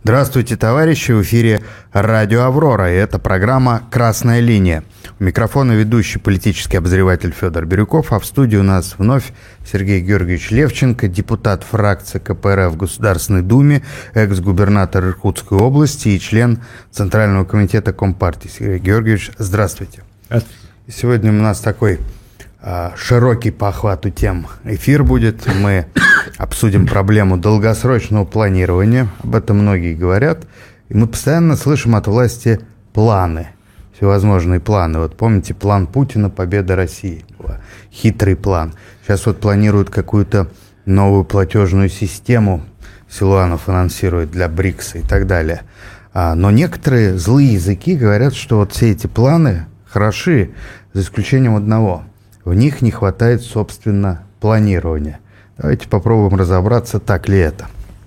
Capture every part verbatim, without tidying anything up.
Здравствуйте, товарищи! В эфире радио «Аврора», и это программа «Красная линия». У микрофона ведущий политический обозреватель Федор Бирюков, а в студии у нас вновь Сергей Георгиевич Левченко, депутат фракции ка пэ эр эф в Государственной Думе, экс-губернатор Иркутской области и член Центрального комитета Компартии. Сергей Георгиевич, здравствуйте. Здравствуйте. И сегодня у нас такой а, широкий по охвату тем эфир будет. Мы обсудим проблему долгосрочного планирования. Об этом многие говорят. И мы постоянно слышим от власти планы, всевозможные планы. Вот помните, план Путина «Победа России». Хитрый план. Сейчас вот планируют какую-то новую платежную систему. Силуанов финансирует для БРИКСа и так далее. А, но некоторые злые языки говорят, что вот все эти планы хороши, за исключением одного. В них не хватает, собственно, планирования. Давайте попробуем разобраться, так ли это.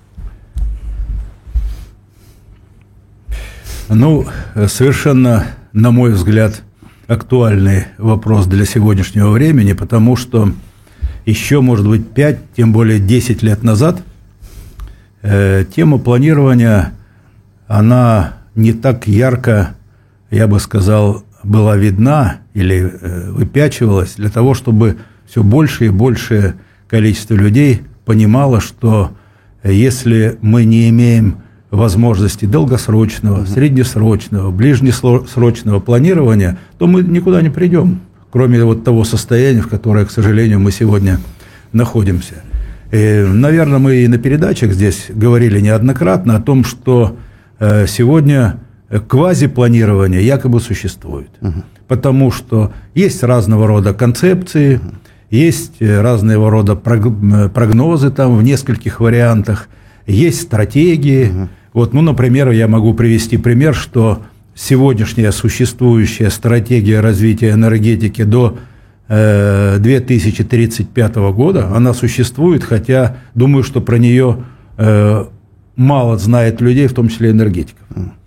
Ну, совершенно, на мой взгляд, актуальный вопрос для сегодняшнего времени, потому что еще, может быть, пять, тем более десять лет назад э, тема планирования, она не так ярко, я бы сказал, была видна или э, выпячивалась для того, чтобы все больше и больше количество людей понимало, что если мы не имеем возможности долгосрочного, угу. среднесрочного, ближнесрочного планирования, то мы никуда не придем, кроме вот того состояния, в которое, к сожалению, мы сегодня находимся. И, наверное, мы и на передачах здесь говорили неоднократно о том, что сегодня квазипланирование якобы существует, угу. потому что есть разного рода концепции, угу. есть разного рода прогнозы там в нескольких вариантах, есть стратегии. Угу. Вот, ну, например, я могу привести пример, что сегодняшняя существующая стратегия развития энергетики до э, две тысячи тридцать пятого года, она существует, хотя думаю, что про нее э, мало знает людей, в том числе энергетиков.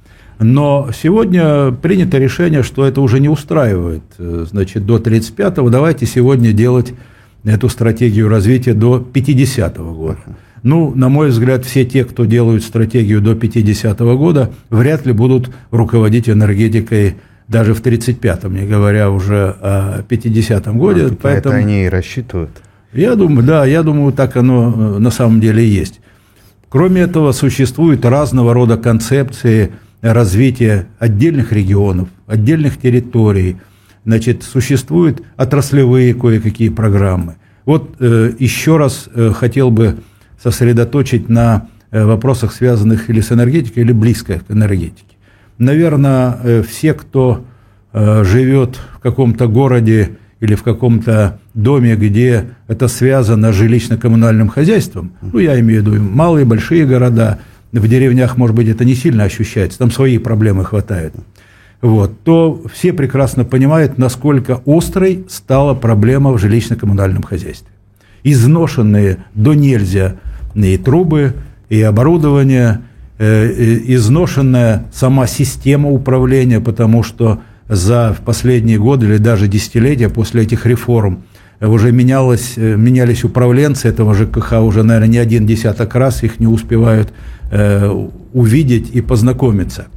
Но сегодня принято решение, что это уже не устраивает. Значит, до тридцать пятого давайте сегодня делать эту стратегию развития до пятидесятого года. Ну, на мой взгляд, все те, кто делают стратегию до пятидесятого года, вряд ли будут руководить энергетикой даже в тридцать пятом, не говоря уже о пятидесятом годе. Может, поэтому это они и рассчитывают? Я думаю, да, я думаю, так оно на самом деле и есть. Кроме этого, существуют разного рода концепции развития отдельных регионов, отдельных территорий. Значит, существуют отраслевые кое-какие программы. Вот э, еще раз э, хотел бы сосредоточить на э, вопросах, связанных или с энергетикой, или близко к энергетике. Наверное, э, все, кто э, живет в каком-то городе или в каком-то доме, где это связано с жилищно-коммунальным хозяйством, ну, я имею в виду малые, большие города, в деревнях, может быть, это не сильно ощущается, там свои проблемы хватает, вот, то все прекрасно понимают, насколько острой стала проблема в жилищно-коммунальном хозяйстве. Изношенные до нельзя и трубы, и оборудование, э, изношенная сама система управления, потому что за последние годы или даже десятилетия после этих реформ уже менялось, менялись управленцы этого ЖКХ, уже, наверное, не один десяток раз их не успевают э, увидеть и познакомиться.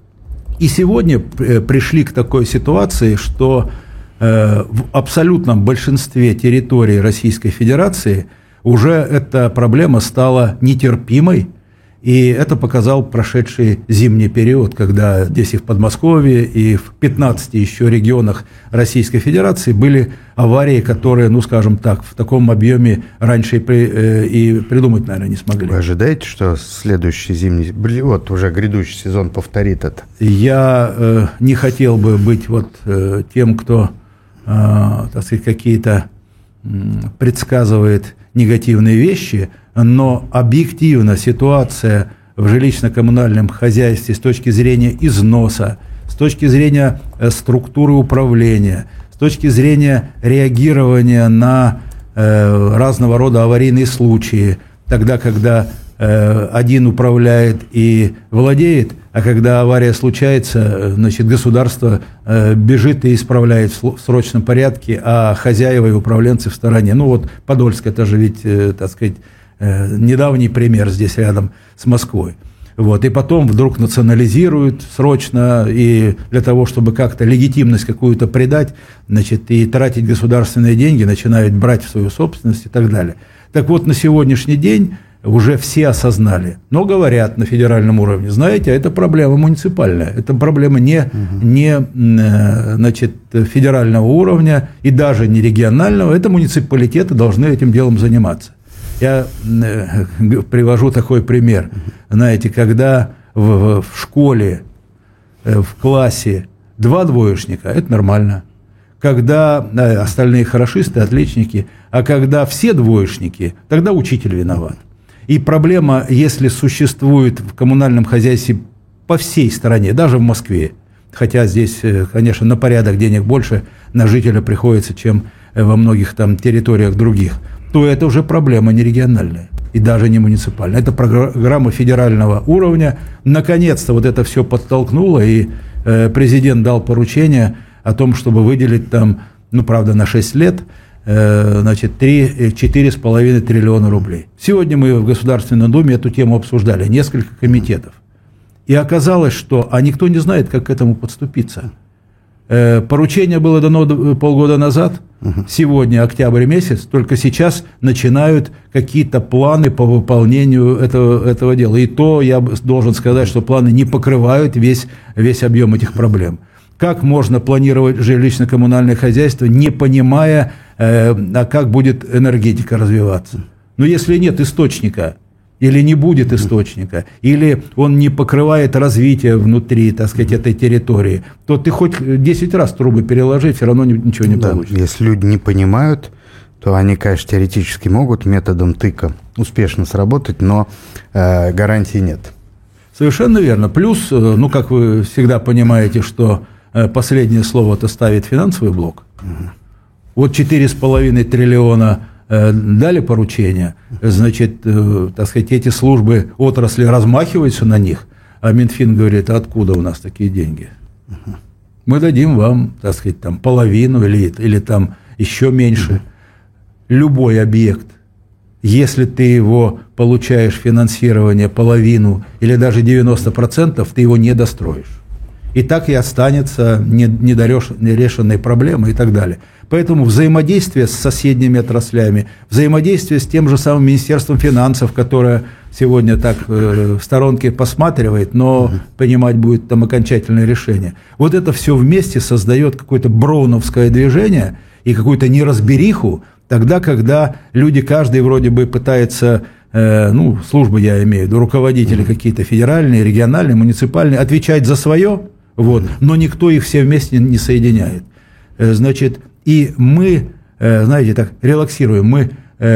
И сегодня пришли к такой ситуации, что э, в абсолютном большинстве территорий Российской Федерации уже эта проблема стала нетерпимой, и это показал прошедший зимний период, когда здесь и в Подмосковье, и в пятнадцати еще регионах Российской Федерации были аварии, которые, ну, скажем так, в таком объеме раньше и, при, э, и придумать, наверное, не смогли. Вы ожидаете, что следующий зимний, вот уже грядущий сезон повторит это? Я э, не хотел бы быть вот э, тем, кто, э, так сказать, какие-то э, предсказывает негативные вещи, но объективно ситуация в жилищно-коммунальном хозяйстве с точки зрения износа, с точки зрения структуры управления, с точки зрения реагирования на э, разного рода аварийные случаи, тогда, когда э, один управляет и владеет, а когда авария случается, значит, государство э, бежит и исправляет в срочном порядке, а хозяева и управленцы в стороне. Ну вот Подольск, это же ведь, э, так сказать, недавний пример здесь рядом с Москвой. Вот, и потом вдруг национализируют срочно, и для того, чтобы как-то легитимность какую-то придать, значит, и тратить государственные деньги, начинают брать в свою собственность и так далее. Так вот, на сегодняшний день уже все осознали, но говорят на федеральном уровне, знаете, это проблема муниципальная, это проблема не, угу. не значит, федерального уровня и даже не регионального, это муниципалитеты должны этим делом заниматься. Я привожу такой пример. Знаете, когда в, в школе, в классе два двоечника, это нормально. Когда остальные хорошисты, отличники, а когда все двоечники, тогда учитель виноват. И проблема, если существует в коммунальном хозяйстве по всей стране, даже в Москве, хотя здесь, конечно, на порядок денег больше на жителя приходится, чем во многих там территориях других, то это уже проблема не региональная и даже не муниципальная. Это программа федерального уровня. Наконец-то вот это все подтолкнуло, и э, президент дал поручение о том, чтобы выделить там, ну, правда, на шесть лет, э, значит, три-четыре с половиной триллиона рублей. Сегодня мы в Государственной Думе эту тему обсуждали, несколько комитетов. И оказалось, что а никто не знает, как к этому подступиться. Поручение было дано полгода назад, угу. Сегодня октябрь месяц, только сейчас начинают какие-то планы по выполнению этого, этого дела. И то я должен сказать, что планы не покрывают весь, весь объем этих проблем. Как можно планировать жилищно-коммунальное хозяйство, не понимая, э, а как будет энергетика развиваться? Но если нет источника, или не будет источника, или он не покрывает развитие внутри, так сказать, этой территории, то ты хоть десять раз трубы переложи, все равно ничего не да, получится. Если люди не понимают, то они, конечно, теоретически могут методом тыка успешно сработать, но э, гарантий нет. Совершенно верно. Плюс, ну, как вы всегда понимаете, что последнее слово-то ставит финансовый блок. Угу. Вот четыре с половиной триллиона дали поручения, значит, так сказать, эти службы отрасли размахиваются на них, а Минфин говорит, а откуда у нас такие деньги? Uh-huh. Мы дадим вам, так сказать, там половину или, или там еще меньше. Uh-huh. Любой объект, если ты его получаешь финансирование половину или даже девяносто процентов, ты его не достроишь. И так и останется нерешенной проблемой и так далее. Поэтому взаимодействие с соседними отраслями, взаимодействие с тем же самым Министерством финансов, которое сегодня так э, в сторонке посматривает, но угу. принимать будет там окончательное решение. Вот это все вместе создает какое-то броуновское движение и какую-то неразбериху, тогда, когда люди, каждый вроде бы пытается, э, ну, службы я имею в виду, руководители угу. какие-то федеральные, региональные, муниципальные, отвечать за свое, вот, угу. но никто их все вместе не соединяет. Э, значит, и мы, знаете, так релаксируем, мы,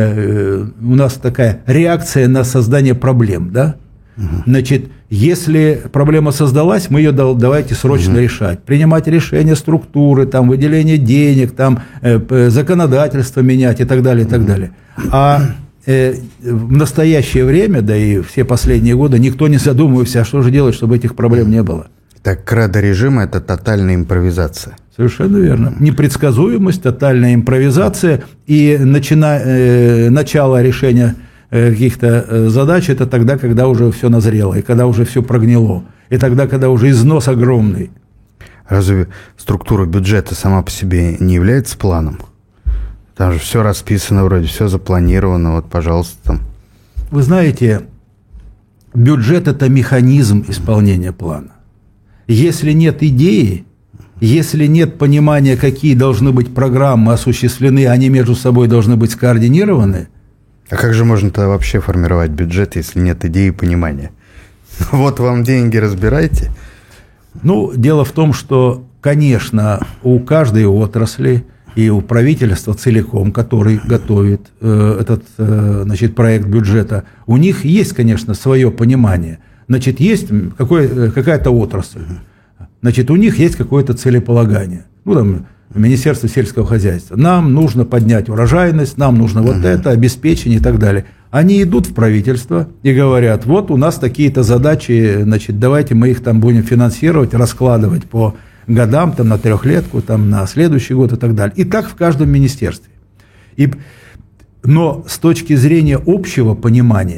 у нас такая реакция на создание проблем, да? Угу. Значит, если проблема создалась, мы ее давайте срочно угу. решать, принимать решения структуры, там, выделение денег, там, законодательство менять и так далее, и так угу. далее. А э, в настоящее время, да и все последние годы, никто не задумывается, а что же делать, чтобы этих проблем не было. Так, кредо режима – это тотальная импровизация. Совершенно верно. Непредсказуемость, тотальная импровизация и начина, э, начало решения э, каких-то э, задач – это тогда, когда уже все назрело, и когда уже все прогнило, и тогда, когда уже износ огромный. Разве структура бюджета сама по себе не является планом? Там же все расписано вроде, все запланировано, вот, пожалуйста, там. Вы знаете, бюджет – это механизм исполнения плана. Если нет идеи, если нет понимания, какие должны быть программы осуществлены, они между собой должны быть скоординированы. А как же можно тогда вообще формировать бюджет, если нет идеи и понимания? Вот вам деньги, разбирайте. Ну, дело в том, что, конечно, у каждой отрасли и у правительства целиком, который готовит э, этот э, значит, проект бюджета, у них есть, конечно, свое понимание. Значит, есть какое, какая-то отрасль, значит, у них есть какое-то целеполагание. Ну, там, Министерство сельского хозяйства. Нам нужно поднять урожайность, нам нужно вот uh-huh. это, обеспечение и так далее. Они идут в правительство и говорят, вот у нас такие-то задачи, значит, давайте мы их там будем финансировать, раскладывать по годам, там, на трехлетку, там, на следующий год и так далее. И так в каждом министерстве. И, но с точки зрения общего понимания,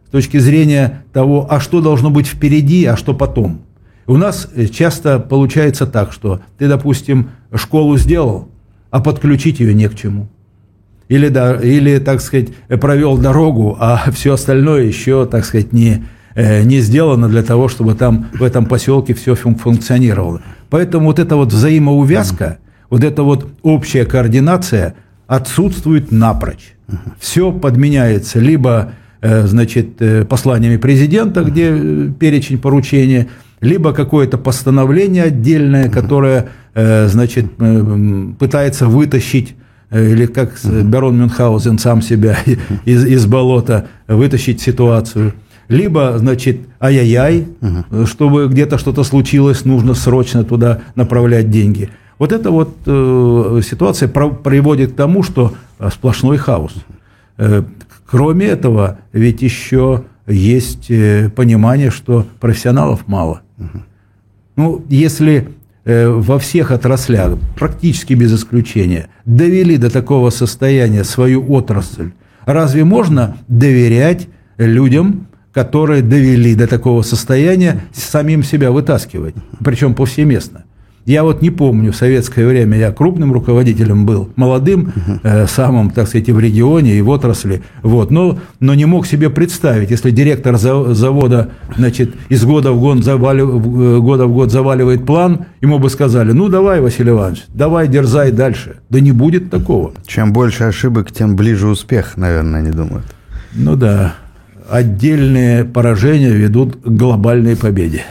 с точки зрения того, а что должно быть впереди, а что потом. У нас часто получается так, что ты, допустим, школу сделал, а подключить ее не к чему. Или, да, или, так сказать, провел дорогу, а все остальное еще, так сказать, не, не сделано для того, чтобы там в этом поселке все функционировало. Поэтому вот эта вот взаимоувязка, вот эта вот общая координация отсутствует напрочь. Все подменяется либо, значит, посланиями президента, где перечень поручения, либо какое-то постановление отдельное, которое, значит, пытается вытащить, или как барон Мюнхгаузен сам себя из, из болота, вытащить ситуацию. Либо, значит, ай-яй-яй, чтобы где-то что-то случилось, нужно срочно туда направлять деньги. Вот эта вот э, ситуация приводит к тому, что сплошной хаос. Э, кроме этого, ведь еще есть э, понимание, что профессионалов мало. Uh-huh. Ну, если э, во всех отраслях, практически без исключения, довели до такого состояния свою отрасль, разве можно доверять людям, которые довели до такого состояния, самим себя вытаскивать, причем повсеместно? Я вот не помню, в советское время я крупным руководителем был, молодым, э, самым, так сказать, и в регионе, и в отрасли, вот, но, но не мог себе представить, если директор завода, значит, из года в год, завали, года в год заваливает план, ему бы сказали: ну давай, Василий Иванович, давай, дерзай дальше. Да не будет такого. Чем больше ошибок, тем ближе успех, наверное, они думают. Ну да, отдельные поражения ведут к глобальной победе.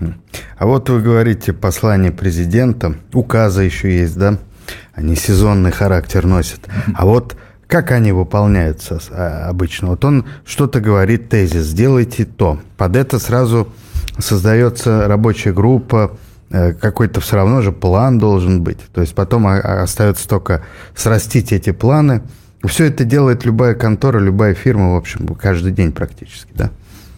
А вот вы говорите, послание президента, указы еще есть, да? Они сезонный характер носят. А вот как они выполняются обычно? Вот он что-то говорит, тезис, сделайте то. Под это сразу создается рабочая группа, какой-то все равно же план должен быть. То есть потом остается только срастить эти планы. Все это делает любая контора, любая фирма, в общем, каждый день практически, да?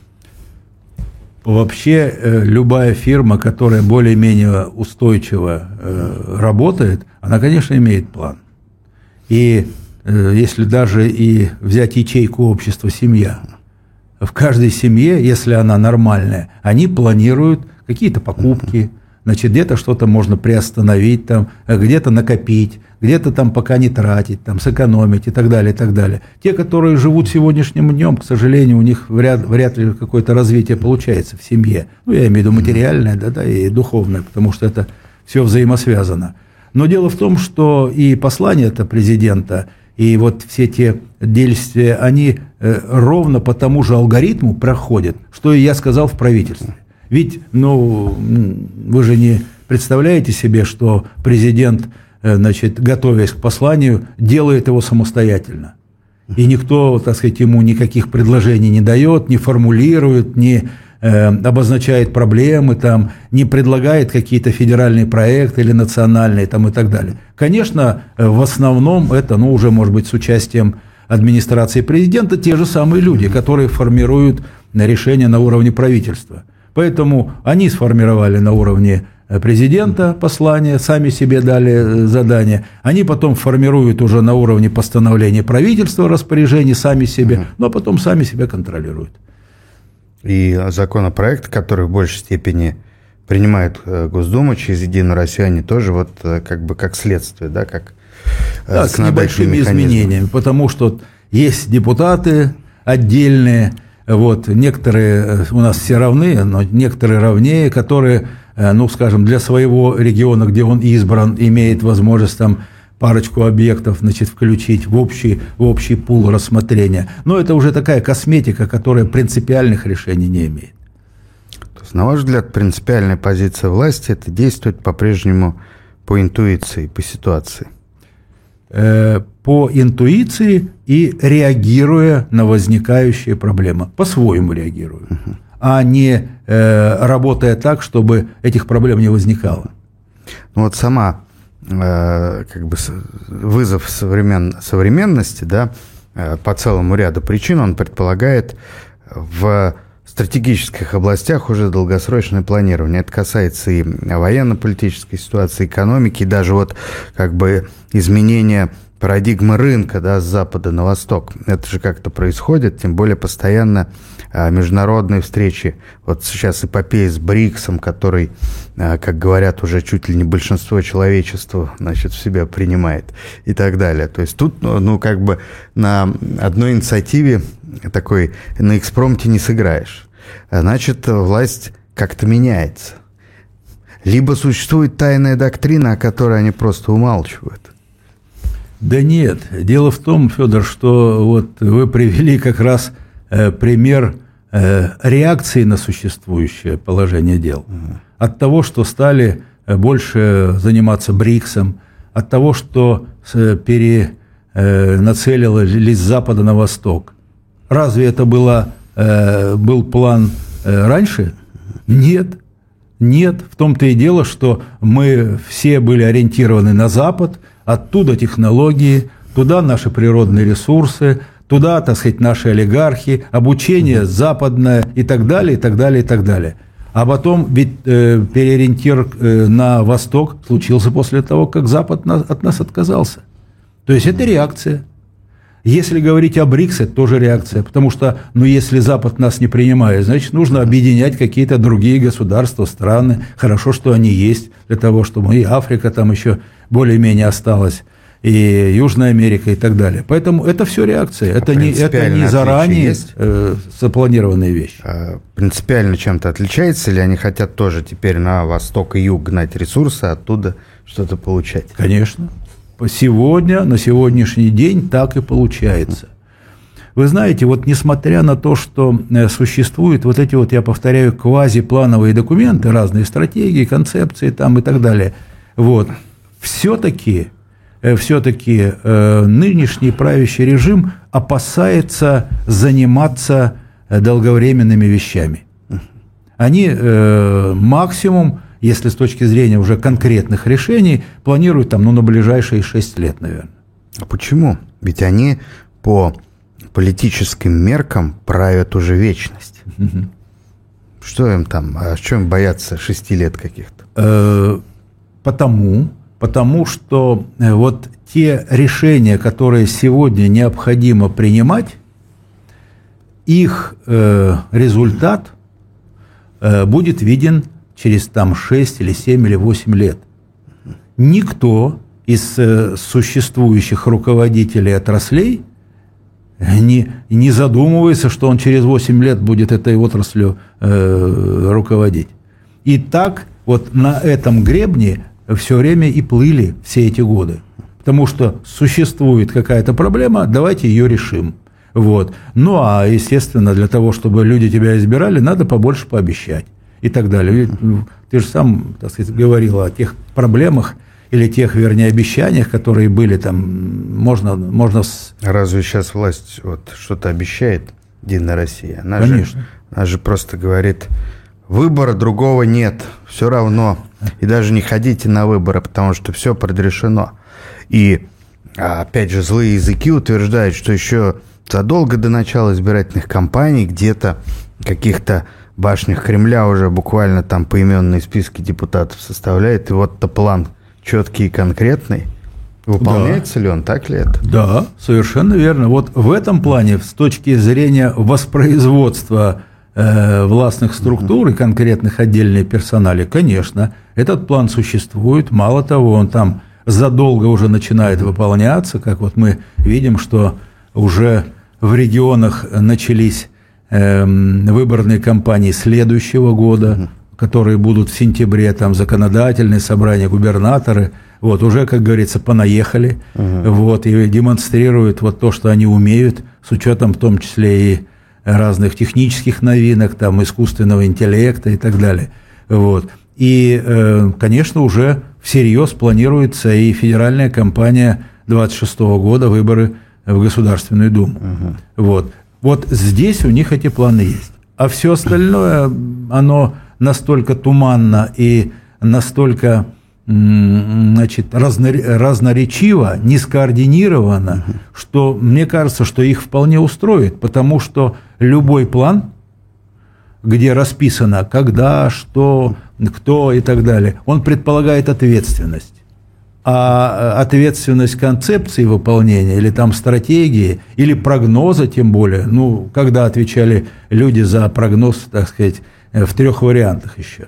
Вообще, любая фирма, которая более-менее устойчиво работает, она, конечно, имеет план. И если даже и взять ячейку общества «Семья», в каждой семье, если она нормальная, они планируют какие-то покупки, значит, где-то что-то можно приостановить, там, где-то накопить, где-то там пока не тратить, там, сэкономить и так далее, и так далее. Те, которые живут сегодняшним днем, к сожалению, у них вряд, вряд ли какое-то развитие получается в семье. Ну, я имею в виду материальное, да, да, и духовное, потому что это все взаимосвязано. Но дело в том, что и послание-то президента, и вот все те действия, они ровно по тому же алгоритму проходят, что и я сказал в правительстве. Ведь, ну, вы же не представляете себе, что президент, значит, готовясь к посланию, делает его самостоятельно. И никто, так сказать, ему никаких предложений не дает, не формулирует, не э, обозначает проблемы, там, не предлагает какие-то федеральные проекты или национальные там, и так далее. Конечно, в основном это, ну, уже, может быть, с участием администрации президента те же самые люди, которые формируют решения на уровне правительства. Поэтому они сформировали на уровне президента послание, сами себе дали задание. Они потом формируют уже на уровне постановления правительства распоряжений сами себе, но потом сами себя контролируют. И законопроект, который в большей степени принимает Госдума через «Единую Россию», они тоже вот как бы как следствие, да, как да, с небольшими изменениями, потому что есть депутаты отдельные. Вот, некоторые у нас все равны, но некоторые равнее, которые, ну, скажем, для своего региона, где он избран, имеет возможность там парочку объектов, значит, включить в общий, в общий пул рассмотрения. Но это уже такая косметика, которая принципиальных решений не имеет. То есть, на ваш взгляд, принципиальная позиция власти – это действовать по-прежнему по интуиции, по ситуации? По интуиции и реагируя на возникающие проблемы. По-своему реагируя. Uh-huh. А не э, работая так, чтобы этих проблем не возникало. Ну вот сама э, как бы вызов современ, современности, да, э, по целому ряду причин, он предполагает в стратегических областях уже долгосрочное планирование. Это касается и военно-политической ситуации, экономики, и даже вот как бы изменения парадигмы рынка, да, с запада на восток. Это же как-то происходит, тем более постоянно международные встречи. Вот сейчас эпопея с БРИКСом, который, как говорят, уже чуть ли не большинство человечества, значит, в себя принимает и так далее. То есть тут, ну, как бы на одной инициативе такой на экспромте не сыграешь. Значит, власть как-то меняется. Либо существует тайная доктрина, о которой они просто умалчивают. Да нет. Дело в том, Федор, что вот вы привели как раз э, пример э, реакции на существующее положение дел. Угу. От того, что стали больше заниматься БРИКСом, от того, что э, перенацелились с запада на восток. Разве это было, э, был план э, раньше? Нет. Нет. В том-то и дело, что мы все были ориентированы на Запад, оттуда технологии, туда наши природные ресурсы, туда, так сказать, наши олигархи, обучение западное и так далее, и так далее, и так далее. А потом ведь э, переориентир э, на восток случился после того, как Запад на, от нас отказался. То есть это реакция. Если говорить о БРИКС, это тоже реакция, потому что, ну, если Запад нас не принимает, значит, нужно объединять какие-то другие государства, страны. Хорошо, что они есть, для того, чтобы и Африка там еще более-менее осталась, и Южная Америка и так далее. Поэтому это все реакция, это, не, это не заранее э, запланированные вещи. А принципиально чем-то отличается, или они хотят тоже теперь на восток и юг гнать ресурсы, оттуда что-то получать? Конечно. Сегодня, на сегодняшний день так и получается. Вы знаете, вот несмотря на то, что существуют вот эти вот, я повторяю, квазиплановые документы, разные стратегии, концепции там и так далее, вот, все-таки, все-таки э, нынешний правящий режим опасается заниматься долговременными вещами. Они э, максимум, если с точки зрения уже конкретных решений, планируют там, ну, на ближайшие шесть лет, наверное. А почему? Ведь они по политическим меркам правят уже вечность. Угу. Что им там, а что им бояться шести лет каких-то? Э, потому, потому что вот те решения, которые сегодня необходимо принимать, их э, результат э, будет виден через там шесть или семь или восемь лет. Никто из э, существующих руководителей отраслей не, не задумывается, что он через восемь лет будет этой отраслью э, руководить. И так вот на этом гребне все время и плыли все эти годы. Потому что существует какая-то проблема, давайте ее решим. Вот. Ну, а, естественно, для того, чтобы люди тебя избирали, надо побольше пообещать. И так далее. Ты же сам, так сказать, говорил о тех проблемах или тех, вернее, обещаниях, которые были там, можно... можно... Разве сейчас власть вот что-то обещает, Единая Россия? Она Конечно. Же, она же просто говорит, выбора другого нет, все равно. И даже не ходите на выборы, потому что все предрешено. И, опять же, злые языки утверждают, что еще задолго до начала избирательных кампаний где-то каких-то башнях Кремля уже буквально там поименные списки депутатов составляет, и вот-то план четкий и конкретный. Выполняется, да, ли он, так ли это? Да, совершенно верно. Вот в этом плане, с точки зрения воспроизводства э, властных структур и конкретных отдельных персоналей, конечно, этот план существует. Мало того, он там задолго уже начинает выполняться, как вот мы видим, что уже в регионах начались выборные кампании следующего года, угу. которые будут в сентябре, там законодательные собрания, губернаторы, вот, уже, как говорится, понаехали, угу. вот, и демонстрируют вот то, что они умеют, с учетом в том числе и разных технических новинок, там, искусственного интеллекта и так далее. Вот. И, конечно, уже всерьез планируется и федеральная кампания двадцать шестого года, выборы в Государственную Думу. Угу. Вот. Вот здесь у них эти планы есть. А все остальное, оно настолько туманно и настолько, значит, разноречиво, нескоординировано, угу. что мне кажется, что их вполне устроит, потому что любой план, где расписано когда, что, кто и так далее, он предполагает ответственность. А ответственность концепции выполнения, или там стратегии, или прогноза, тем более, ну, когда отвечали люди за прогноз, так сказать, в трех вариантах еще.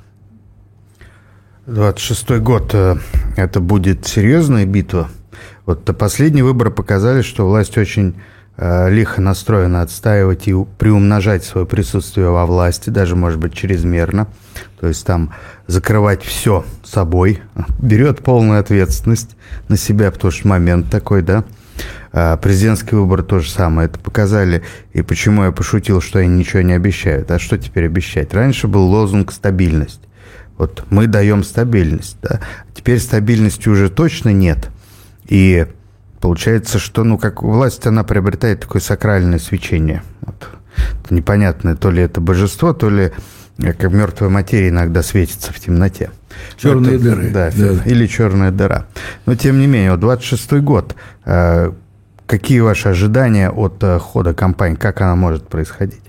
двадцать шестой год – это будет серьезная битва. Вот последние выборы показали, что власть очень э, лихо настроена отстаивать и приумножать свое присутствие во власти, даже, может быть, чрезмерно. То есть там закрывать все собой, берет полную ответственность на себя, потому что момент такой, да. А президентский выбор то же самое, это показали. И почему я пошутил, что они ничего не обещают. А что теперь обещать? Раньше был лозунг «стабильность». Вот мы даем стабильность, да. Теперь стабильности уже точно нет. И получается, что, ну, как власть, она приобретает такое сакральное свечение. Вот. Это непонятное, то ли это божество, то ли как мертвая материя иногда светится в темноте. Черные это, дыры. Да, да. Или черная дыра. Но, тем не менее, вот двадцать шестой год. Э, какие ваши ожидания от э, хода кампании? Как она может происходить?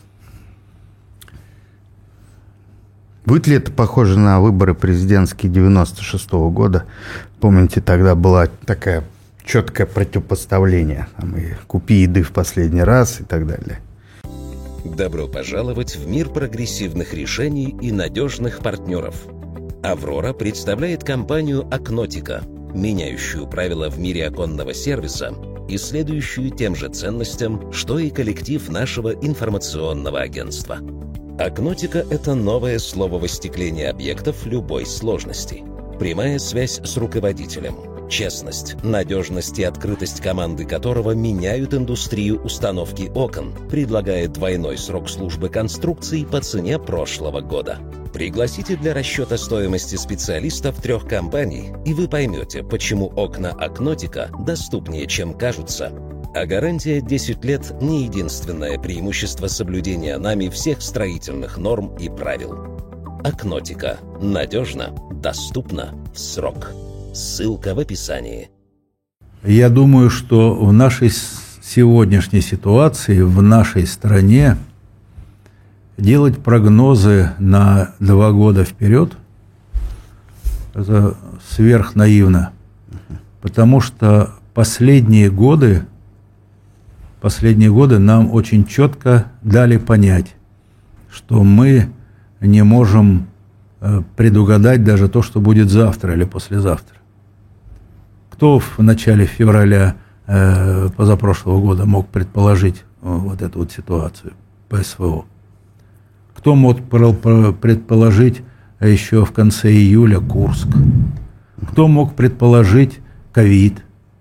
Будет ли это похоже на выборы президентские девяносто шестого года? Помните, тогда было такое четкое противопоставление. Там и «купи еды в последний раз» и так далее. Добро пожаловать в мир прогрессивных решений и надежных партнеров. «Аврора» представляет компанию «Акнотика», меняющую правила в мире оконного сервиса и следующую тем же ценностям, что и коллектив нашего информационного агентства. «Акнотика» — это новое слово в остеклении объектов любой сложности. Прямая связь с руководителем. Честность, надежность и открытость команды которого меняют индустрию установки окон, предлагая двойной срок службы конструкций по цене прошлого года. Пригласите для расчета стоимости специалистов трех компаний, и вы поймете, почему окна «Акнотика» доступнее, чем кажутся. А гарантия десять лет – не единственное преимущество соблюдения нами всех строительных норм и правил. «Акнотика» – надежно, доступно, в срок. Ссылка в описании. Я думаю, что в нашей сегодняшней ситуации, в нашей стране, делать прогнозы на два года вперед – это сверхнаивно, потому что последние годы, последние годы нам очень четко дали понять, что мы не можем предугадать даже то, что будет завтра или послезавтра. Кто в начале февраля э, позапрошлого года мог предположить э, вот эту вот ситуацию по СВО? Кто мог предположить еще в конце июля Курск? Кто мог предположить ковид?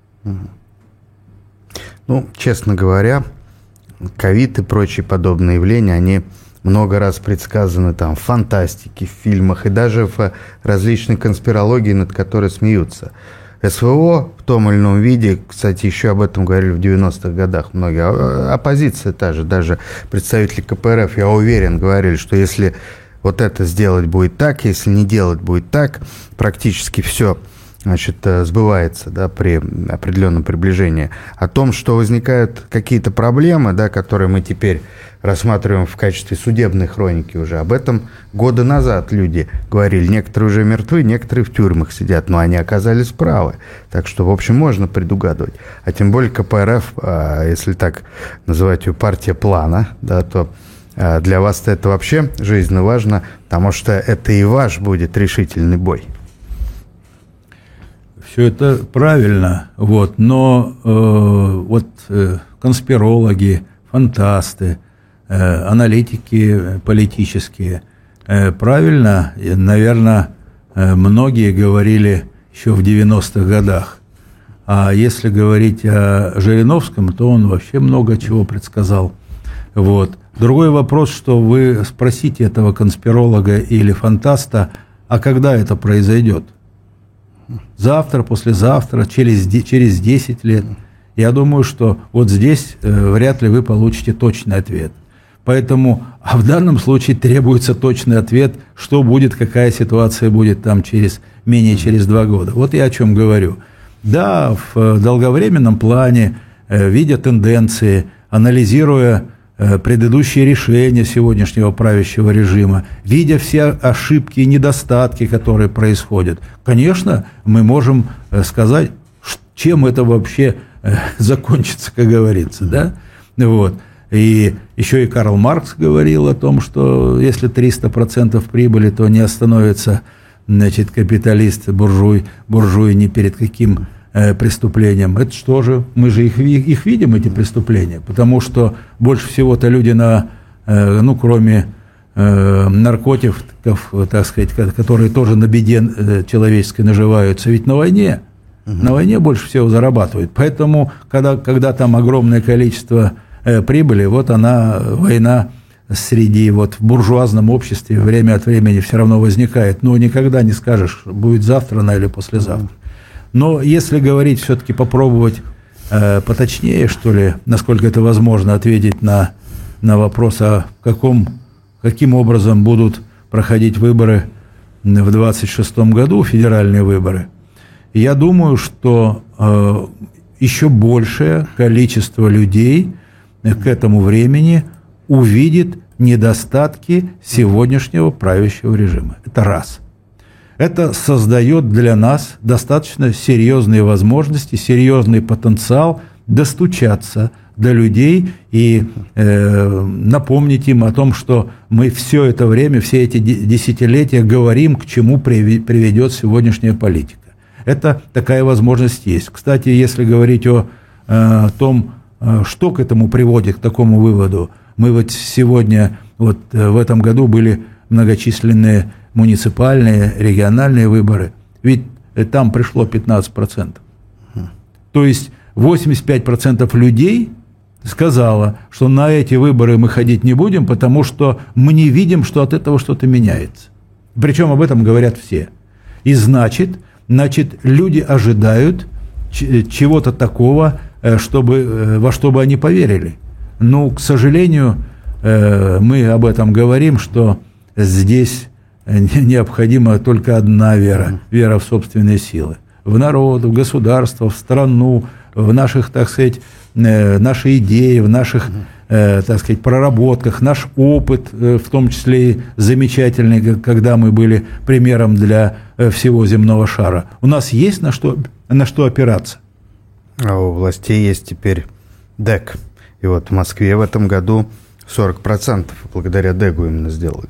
Ну, честно говоря, ковид и прочие подобные явления, они много раз предсказаны там в фантастике, в фильмах и даже в различной конспирологии, над которой смеются. СВО в том или ином виде, кстати, еще об этом говорили в девяностых годах многие. Оппозиция та же, даже представители ка пэ эр эф, я уверен, говорили, что если вот это сделать будет так, если не делать будет так, практически все, значит, сбывается, да, при определенном приближении. О том, что возникают какие-то проблемы, да, которые мы теперь рассматриваем в качестве судебной хроники уже, об этом года назад люди говорили. Некоторые уже мертвы, некоторые в тюрьмах сидят, но они оказались правы. Так что, в общем, можно предугадывать. А тем более ка пэ эр эф, если так называть ее партия плана, да, то для вас это вообще жизненно важно, потому что это и ваш будет решительный бой. Все это правильно, вот, но э, вот э, конспирологи, фантасты, э, аналитики политические, э, правильно, наверное, э, многие говорили еще в девяностых годах. А если говорить о Жириновском, то он вообще много чего предсказал. Вот. Другой вопрос, что вы спросите этого конспиролога или фантаста, а когда это произойдет? Завтра, послезавтра, через, через десять лет. Я думаю, что вот здесь э, вряд ли вы получите точный ответ. Поэтому, а в данном случае требуется точный ответ, что будет, какая ситуация будет там через, менее через два года. Вот я о чем говорю. Да, в долговременном плане, э, видя тенденции, анализируя предыдущие решения сегодняшнего правящего режима, видя все ошибки и недостатки, которые происходят, конечно, мы можем сказать, чем это вообще закончится, как говорится, да? Вот. И еще и Карл Маркс говорил о том, что если триста процентов прибыли, то не остановится, значит, капиталист, буржуй, буржуй ни перед каким э, преступлением. Это что же? Мы же их, их видим, эти преступления, потому что больше всего-то люди, на, э, ну, кроме э, наркотиков, так сказать, которые тоже на беде э, человеческой наживаются, ведь на войне. Угу. На войне больше всего зарабатывают. Поэтому, когда, когда там огромное количество э, прибыли, вот она, война среди, вот в буржуазном обществе время от времени все равно возникает. Но никогда не скажешь, будет завтра она или послезавтра. Но если говорить, все-таки попробовать э, поточнее, что ли, насколько это возможно, ответить на, на вопрос, а каком, каким образом будут проходить выборы в двадцать шестом году, федеральные выборы, я думаю, что э, еще большее количество людей к этому времени увидит недостатки сегодняшнего правящего режима. Это раз. Это создает для нас достаточно серьезные возможности, серьезный потенциал достучаться до людей и э, напомнить им о том, что мы все это время, все эти десятилетия говорим, к чему приведет сегодняшняя политика. Это такая возможность есть. Кстати, если говорить о, о том, что к этому приводит, к такому выводу, мы вот сегодня, вот в этом году были многочисленные муниципальные, региональные выборы, ведь там пришло пятнадцать процентов. То есть восемьдесят пять процентов людей сказало, что на эти выборы мы ходить не будем, потому что мы не видим, что от этого что-то меняется. Причем об этом говорят все. И значит... Значит, люди ожидают чего-то такого, чтобы, во что бы они поверили. Но, к сожалению, мы об этом говорим, что здесь необходима только одна вера, вера в собственные силы. В народ, в государство, в страну, в наших, так сказать, наши идеи, в наших, так сказать, проработках, наш опыт, в том числе и замечательный, когда мы были примером для всего земного шара. У нас есть на что, на что опираться. А у властей есть теперь ДЭК. И вот в Москве в этом году сорок процентов благодаря ДЭГу именно сделали.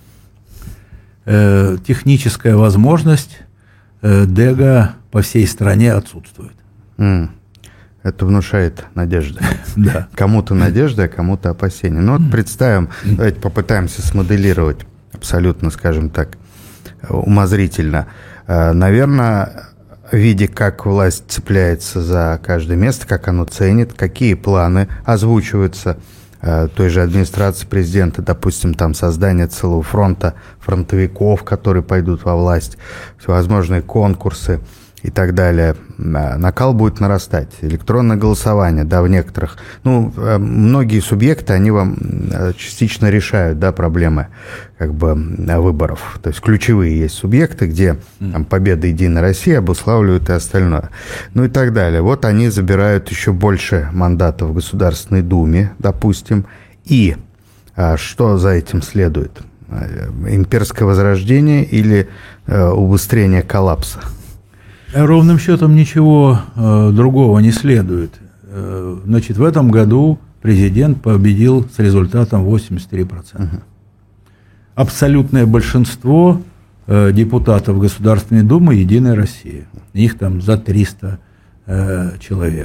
Э, техническая возможность э, ДЭГа по всей стране отсутствует. Mm. Это внушает надежды. Да. Кому-то надежда, а кому-то опасения. Ну вот представим, давайте попытаемся смоделировать абсолютно, скажем так, умозрительно. Наверное, видя, как власть цепляется за каждое место, как оно ценит, какие планы озвучиваются той же администрации президента, допустим, там создание целого фронта фронтовиков, которые пойдут во власть, всевозможные конкурсы и так далее, накал будет нарастать. Электронное голосование, да, в некоторых, ну, многие субъекты, они вам частично решают, да, проблемы, как бы, выборов. То есть ключевые есть субъекты, где там победа Единой России обуславливают и остальное. Ну и так далее. Вот они забирают еще больше мандатов в Государственной Думе, допустим. И что за этим следует? Имперское возрождение или убыстрение коллапса? Ровным счетом ничего э, другого не следует. Э, значит, в этом году президент победил с результатом восемьдесят три процента. Угу. Абсолютное большинство э, депутатов Государственной Думы «Единая Россия». Их там за триста э, человек.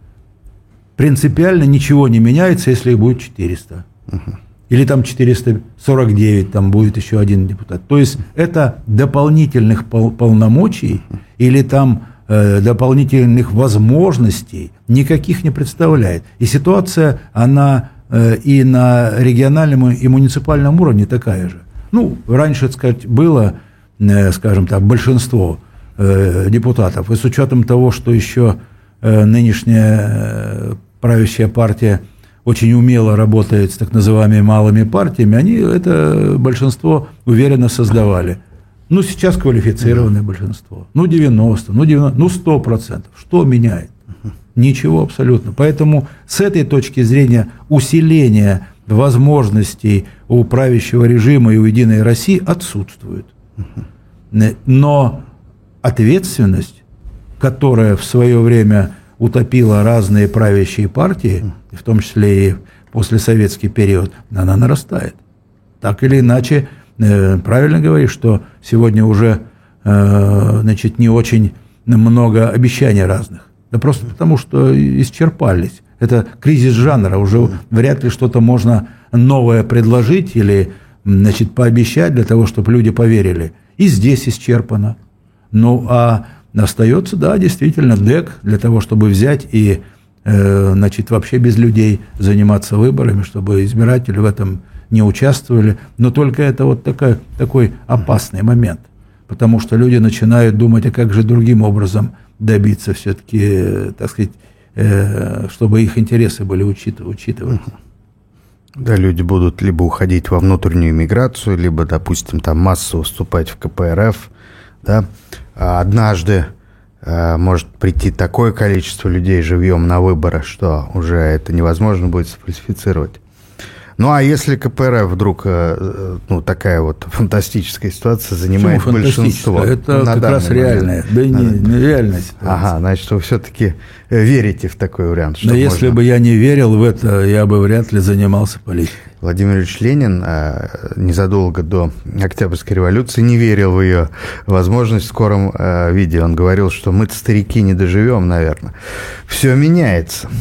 Принципиально ничего не меняется, если их будет четыреста. Угу. Или там четыреста сорок девять, там будет еще один депутат. То есть это дополнительных пол- полномочий или там э, дополнительных возможностей никаких не представляет. И ситуация, она э, и на региональном и муниципальном уровне такая же. Ну, раньше, так сказать, было, э, скажем так, большинство э, депутатов. И с учетом того, что еще э, нынешняя э, правящая партия очень умело работает с так называемыми малыми партиями, они это большинство уверенно создавали. Ну, сейчас квалифицированное большинство. Ну, девяносто, ну, девяносто, ну, сто процентов. Что меняет? Ничего абсолютно. Поэтому с этой точки зрения усиление возможностей у правящего режима и у «Единой России» отсутствуют. Но ответственность, которая в свое время утопила разные правящие партии, в том числе и послесоветский период, она нарастает. Так или иначе, правильно говоришь, что сегодня уже, значит, не очень много обещаний разных. Да просто потому, что исчерпались. Это кризис жанра, уже вряд ли что-то можно новое предложить или, значит, пообещать для того, чтобы люди поверили. И здесь исчерпано. Ну, а остается, да, действительно, ДЭК для того, чтобы взять и, э, значит, вообще без людей заниматься выборами, чтобы избиратели в этом не участвовали. Но только это вот такой, такой опасный момент, потому что люди начинают думать, а как же другим образом добиться все-таки, так сказать, э, чтобы их интересы были учитываться. Да, люди будут либо уходить во внутреннюю миграцию, либо, допустим, там массово вступать в ка пэ эр эф. Да? А однажды э, может прийти такое количество людей живьем на выборы, что уже это невозможно будет сфальсифицировать. Ну, а если ка пэ эр эф вдруг, э, ну, такая вот фантастическая ситуация занимает большинство? Это ну, как раз реальная, да не, не реальная ситуация. Ага, значит, вы все-таки верите в такой вариант? Но можно... если бы я не верил в это, я бы вряд ли занимался политикой. Владимир Ильич Ленин незадолго до Октябрьской революции не верил в ее возможность в скором виде. Он говорил, что мы-то, старики, не доживем, наверное. Все меняется.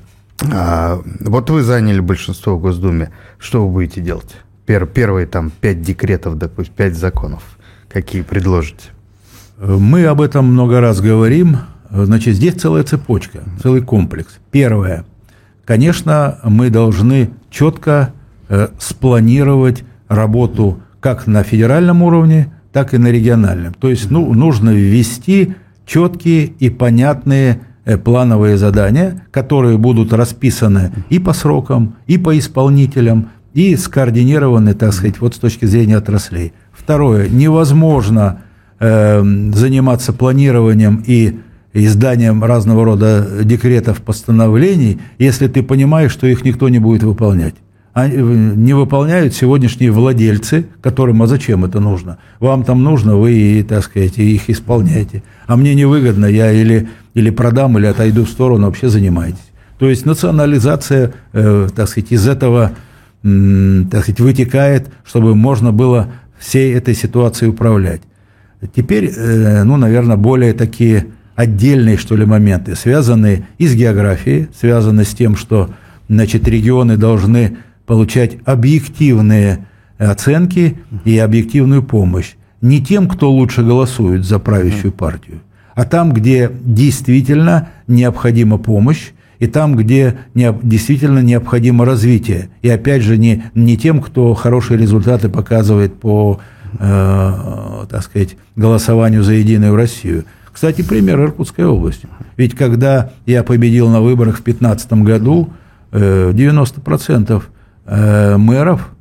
Вот вы заняли большинство в Госдуме. Что вы будете делать? Первые там пять декретов, допустим, пять законов. Какие предложите? Мы об этом много раз говорим. Значит, здесь целая цепочка, целый комплекс. Первое. Конечно, мы должны четко э, спланировать работу как на федеральном уровне, так и на региональном. То есть, ну, нужно ввести четкие и понятные плановые задания, которые будут расписаны и по срокам, и по исполнителям, и скоординированы, так сказать, вот с точки зрения отраслей. Второе. Невозможно э, заниматься планированием и изданием разного рода декретов, постановлений, если ты понимаешь, что их никто не будет выполнять. А не выполняют сегодняшние владельцы, которым, а зачем это нужно? Вам там нужно, вы, так сказать, их исполняете. А мне невыгодно, я или, или продам, или отойду в сторону, вообще занимаетесь. То есть национализация, э, так сказать, из этого, э, так сказать, вытекает, чтобы можно было всей этой ситуацией управлять. Теперь, э, ну, наверное, более такие отдельные, что ли, моменты, связанные и с географией, связанные с тем, что, значит, регионы должны получать объективные оценки и объективную помощь. Не тем, кто лучше голосует за правящую партию, а там, где действительно необходима помощь, и там, где не, действительно необходимо развитие. И опять же, не, не тем, кто хорошие результаты показывает по, э, так сказать, голосованию за «Единую Россию». Кстати, пример Иркутской области. Ведь когда я победил на выборах в две тысячи пятнадцатом году, девяносто процентов мэров,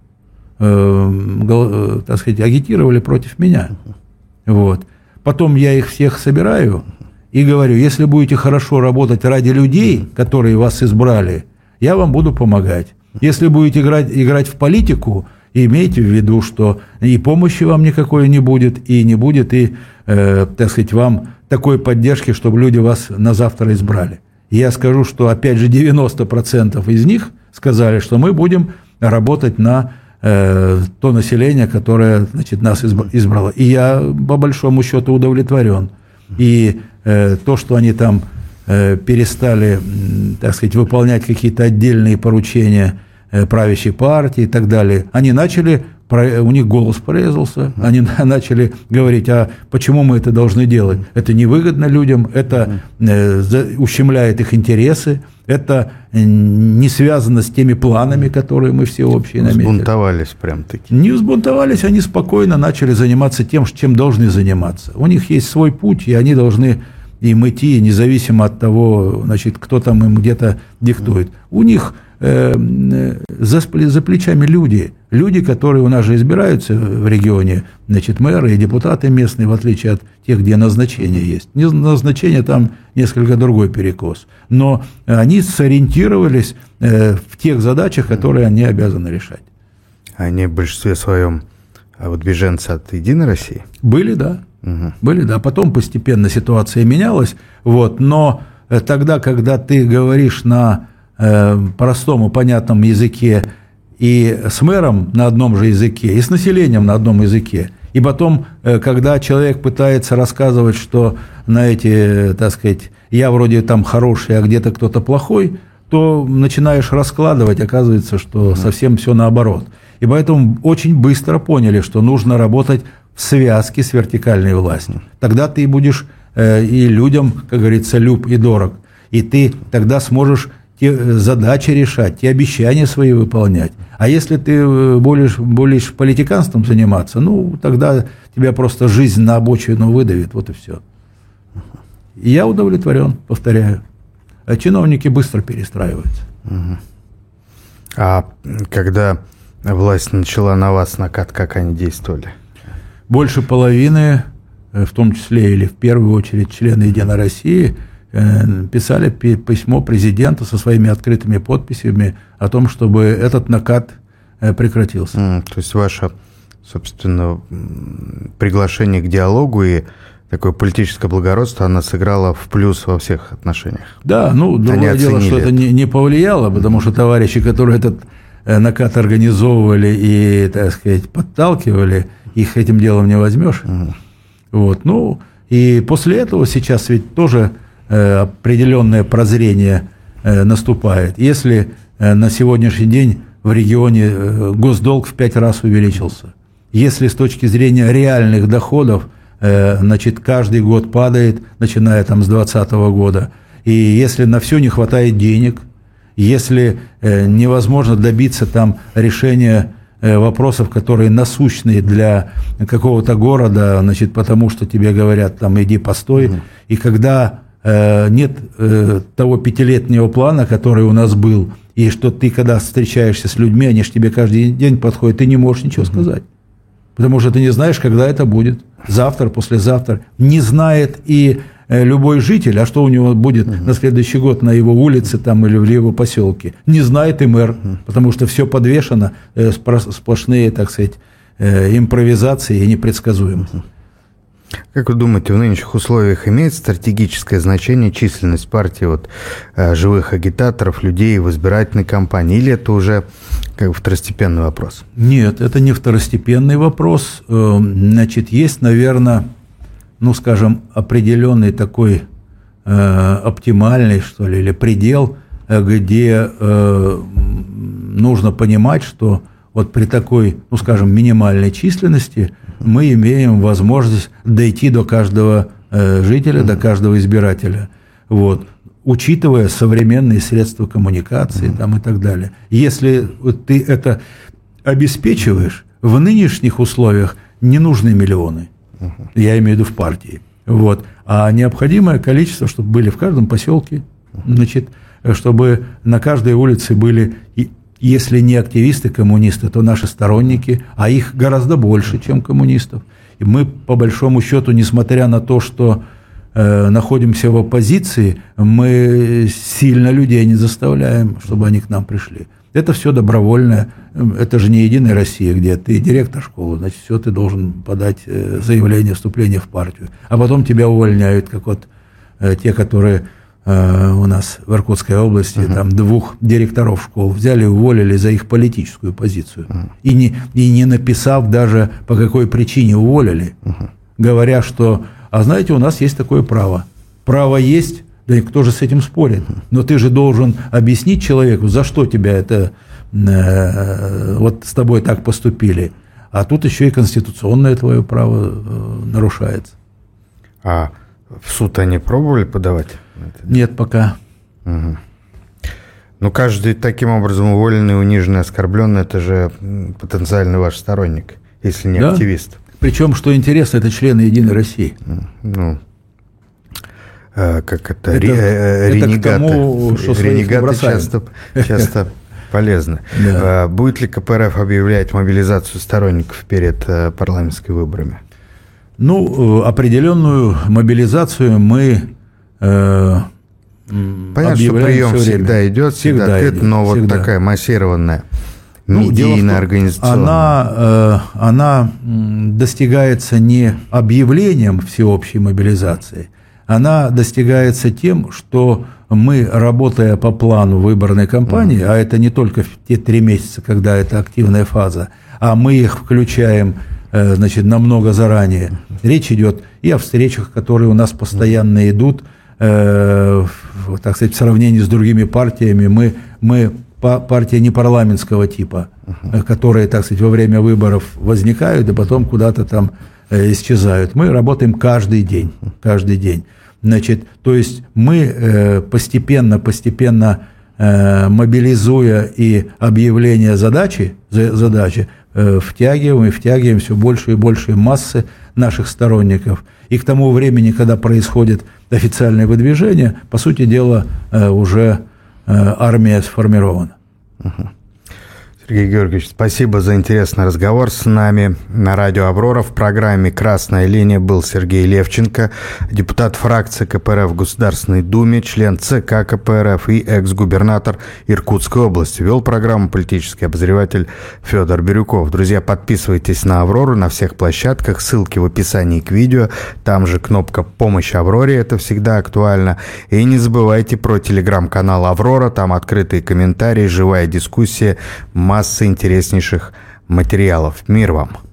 так сказать, агитировали против меня. Вот. Потом я их всех собираю и говорю, если будете хорошо работать ради людей, которые вас избрали, я вам буду помогать. Если будете играть, играть в политику, имейте в виду, что и помощи вам никакой не будет, и не будет, и, э, так сказать, вам такой поддержки, чтобы люди вас на завтра избрали. И я скажу, что, опять же, девяносто процентов из них сказали, что мы будем работать на э, то население, которое, значит, нас избрало. И я, по большому счету, удовлетворен. И э, то, что они там э, перестали, так сказать, выполнять какие-то отдельные поручения э, правящей партии и так далее, они начали, у них голос порезался, они начали говорить, а почему мы это должны делать? Это невыгодно людям, это э, ущемляет их интересы, это не связано с теми планами, которые мы все общие наметили. Взбунтовались прям-таки. Не взбунтовались, они спокойно начали заниматься тем, чем должны заниматься. У них есть свой путь, и они должны им идти, независимо от того, значит, кто там им где-то диктует. У них э, за, за плечами люди, люди, которые у нас же избираются в регионе, значит, мэры и депутаты местные, в отличие от тех, где назначение есть. Назначение там несколько другой перекос. Но они сориентировались э, в тех задачах, которые они обязаны решать. Они в большинстве своем а вот беженцы от «Единой России»? Были, да. Угу. Были, да. Потом постепенно ситуация менялась. Вот, но тогда, когда ты говоришь на э, простом и понятном языке и с мэром на одном же языке, и с населением на одном языке, и потом, э, когда человек пытается рассказывать, что на эти, так сказать, я вроде там хороший, а где-то кто-то плохой, то начинаешь раскладывать, оказывается, что совсем все наоборот. И поэтому очень быстро поняли, что нужно работать в связке с вертикальной властью. Тогда ты будешь э, и людям, как говорится, люб и дорог. И ты тогда сможешь те задачи решать, те обещания свои выполнять. А если ты будешь, будешь политиканством заниматься, ну, тогда тебя просто жизнь на обочину выдавит, вот и все. И я удовлетворен, повторяю. А чиновники быстро перестраиваются. А когда власть начала на вас накат, как они действовали? Больше половины, в том числе или в первую очередь члены «Единой России», писали письмо президенту со своими открытыми подписями о том, чтобы этот накат прекратился. Mm, то есть ваше, собственно, приглашение к диалогу и такое политическое благородство, оно сыграло в плюс во всех отношениях? Да, ну, другое дело, что это не, не повлияло, потому что товарищи, которые этот накат организовывали и, так сказать, подталкивали, их этим делом не возьмешь. Mm. Вот, ну, и после этого сейчас ведь тоже э, определенное прозрение э, наступает. Если э, на сегодняшний день в регионе э, госдолг в пять раз увеличился, если с точки зрения реальных доходов, э, значит, каждый год падает, начиная там с двадцатого года, и если на все не хватает денег, если э, невозможно добиться там решения вопросов, которые насущные для какого-то города, значит, потому что тебе говорят, там, иди постой, mm-hmm. и когда э, нет э, того пятилетнего плана, который у нас был, и что ты, когда встречаешься с людьми, они же тебе каждый день подходят, ты не можешь ничего mm-hmm. сказать, потому что ты не знаешь, когда это будет, завтра, послезавтра, не знает и любой житель, а что у него будет uh-huh. на следующий год на его улице там, или в его поселке, не знает и мэр, uh-huh. потому что все подвешено, э, сплошные, так сказать, э, импровизации и непредсказуемость. Uh-huh. Как вы думаете, в нынешних условиях имеет стратегическое значение численность партии вот, э, живых агитаторов, людей в избирательной кампании, или это уже как бы второстепенный вопрос? Нет, это не второстепенный вопрос. Э, значит, есть, наверное, ну, скажем, определенный такой э, оптимальный, что ли, или предел, э, где э, нужно понимать, что вот при такой, ну, скажем, минимальной численности мы имеем возможность дойти до каждого э, жителя, до каждого избирателя, вот, учитывая современные средства коммуникации там, и так далее. Если вот, ты это обеспечиваешь, в нынешних условиях не нужны миллионы. Я имею в виду в партии. Вот. А необходимое количество, чтобы были в каждом поселке, значит, чтобы на каждой улице были, если не активисты, коммунисты, то наши сторонники, а их гораздо больше, чем коммунистов. И мы, по большому счету, несмотря на то, что э, находимся в оппозиции, мы сильно людей не заставляем, чтобы они к нам пришли. Это все добровольное. Это же не «Единая Россия», где ты директор школы, значит, все, ты должен подать заявление вступления в партию. А потом тебя увольняют, как вот э, те, которые э, у нас в Иркутской области, uh-huh. там двух директоров школ взяли и уволили за их политическую позицию. Uh-huh. И, не, и не написав даже, по какой причине уволили, uh-huh. говоря, что, а знаете, у нас есть такое право. Право есть. Да и кто же с этим спорит? Но ты же должен объяснить человеку, за что тебя это, э, вот с тобой так поступили. А тут еще и конституционное твое право э, нарушается. А в суд они пробовали подавать? Нет, пока. Угу. Ну, каждый таким образом уволенный, униженный, оскорбленный, это же потенциальный ваш сторонник, если не да? активист. Причем, что интересно, это члены «Единой России». Ну, как это, это, ре, это ренегаты, к тому, что ренегаты часто, часто Полезно. Да. Будет ли ка пэ эр эф объявлять мобилизацию сторонников перед парламентскими выборами? Ну, определенную мобилизацию мы э, Понятно, что прием всегда идет, всегда, всегда открыт, идет, но всегда. Вот такая массированная, ну, медийная, организационная. Она, э, она достигается не объявлением всеобщей мобилизации, она достигается тем, что мы, работая по плану выборной кампании, mm-hmm. а это не только в те три месяца, когда это активная фаза, а мы их включаем, значит, намного заранее. Речь идет и о встречах, которые у нас постоянно идут, э, так сказать, в сравнении с другими партиями. Мы, мы партия не парламентского типа, uh-huh. которые, так сказать, во время выборов возникают и потом куда-то там э, исчезают. Мы работаем каждый день, каждый день. Значит, то есть мы э, постепенно, постепенно э, мобилизуя и объявление задачи, задачи втягиваем и втягиваем все больше и больше массы наших сторонников. И к тому времени, когда происходит официальное выдвижение, по сути дела, уже армия сформирована. Сергей Георгиевич, спасибо за интересный разговор с нами. На радио «Аврора» в программе «Красная линия» был Сергей Левченко, депутат фракции ка пэ эр эф в Государственной Думе, член ЦК ка пэ эр эф и экс-губернатор Иркутской области. Вел программу политический обозреватель Федор Бирюков. Друзья, подписывайтесь на «Аврору» на всех площадках, ссылки в описании к видео, там же кнопка «Помощь Авроре», это всегда актуально. И не забывайте про телеграм-канал «Аврора», там открытые комментарии, живая дискуссия, масса интереснейших материалов. Мир вам!